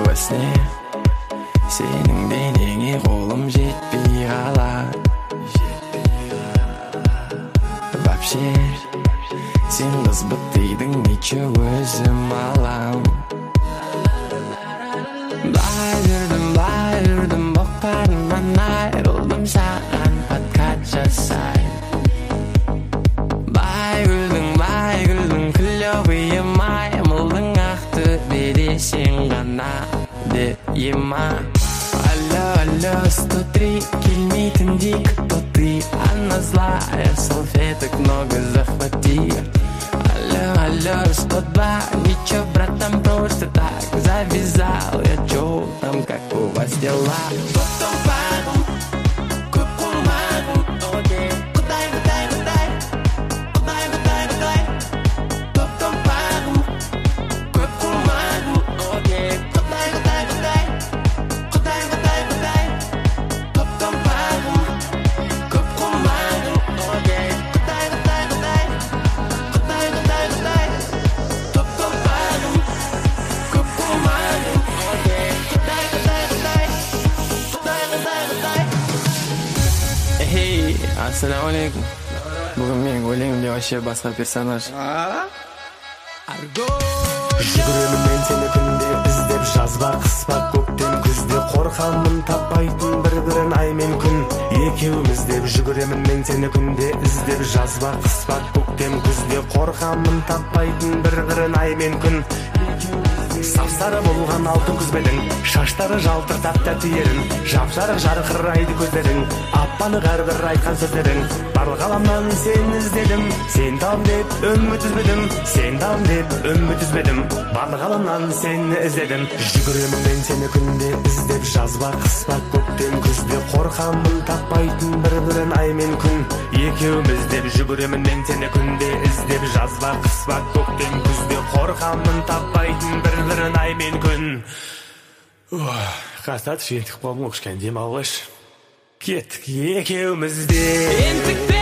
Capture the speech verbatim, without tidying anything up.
көбесіне сенің денеңе қолым жетпей қалар. Вообще сен қыз бітейдің нече өзім алам. Былай жүрдім, былай жүрдім, боқтарымнан айрылдым, саған подкат жасай. Былай күлдің, былай күлдің, клёвый май, мұлдың ақтөбеде сен ғана дейма. Алло, алло, сто три, келмейтіндей кто ты, она злая, салфеток много захвати. Алло, алло, сто два, ничего, братан, просто так завязал я, чё там, как у вас дела? Потом пару, куку мару, окей, кудай, кудай, кудай, кудай, кудай, кудай. Потом пару, куку мару, окей, кудай, кудай, кудай, кудай, кудай, кудай. Потом пару, куку мару, окей, кудай, кудай, кудай, кудай, кудай, кудай. Потом пару, куку мару, окей, кудай, кудай, кудай, кудай, кудай, кудай. Эй, ассалаумалейкум. Бүгін менің өлеңімде вообще басқа персонаж. Жүгіремін мен сені күнде іздеп, жазба қыспа көктем күзде, қорқамын таппайтын бір-бірін ай мен күн. Екеуміз деп жүгіремін мен сені күнде іздеп, жазба қыспа көктем күзде, қорқамын таппайтын бір-бірін ай мен күн. Сап-сары болған алтын күзбедің, шаштары жалтыр тәтті ерін, жап-жарық жарқырайды көздерің, аппанық әрбір айтқан сөздерің. Барлық ғаламнан сен іздедім, сен там деп үміт үзбедім, сен там деп үміт үзбедім, барлық ғаламнан сені іздедім. Жүгіремін мен сені күнде іздеп, жазба қыспа көктем күзде, қорқамын таппайтын бір-бірін ай мен күн. Екеуміз деп жүгіремін мен сені күнде іздеп, жазба қыспа көктем күзде, қорқамын таппайтын бір-бірін ай мен күн. Қастат шентік болмын, кішкене демалғыш. Кеттік екеуміз де.